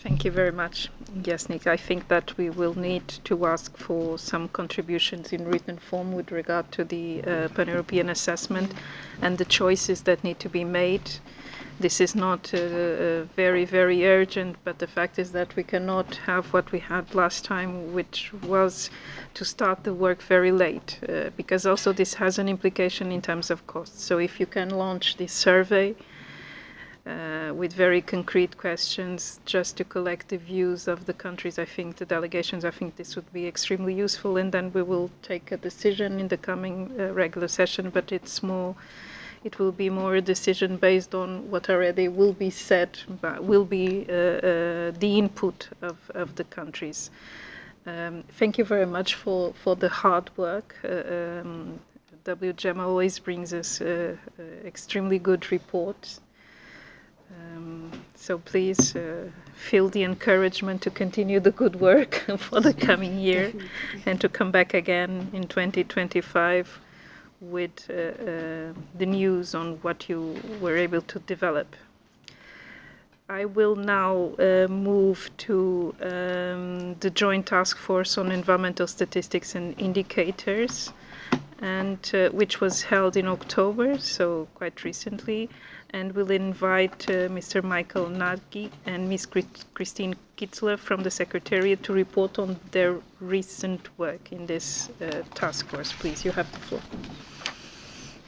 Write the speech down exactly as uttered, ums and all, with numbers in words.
Thank you very much, Jasnik. I think that we will need to ask for some contributions in written form with regard to the uh, pan-European assessment and the choices that need to be made. This is not uh, uh, very, very urgent, but the fact is that we cannot have what we had last time, which was to start the work very late, uh, because also this has an implication in terms of costs. So if you can launch this survey Uh, with very concrete questions just to collect the views of the countries, I think the delegations, I think this would be extremely useful, and then we will take a decision in the coming uh, regular session, but it's more, it will be more a decision based on what already will be said, but will be uh, uh, the input of, of the countries. Um, thank you very much for, for the hard work. Uh, um, W G E M always brings us uh, uh, extremely good reports. Um, so please uh, feel the encouragement to continue the good work for the coming year and to come back again in twenty twenty-five with uh, uh, the news on what you were able to develop. I will now uh, move to um, the Joint Task Force on Environmental Statistics and Indicators, and uh, which was held in October, so quite recently, and we'll invite uh, Mister Michael Nagy and Miz Christine Kitzler from the Secretariat to report on their recent work in this uh, task force. Please, you have the floor.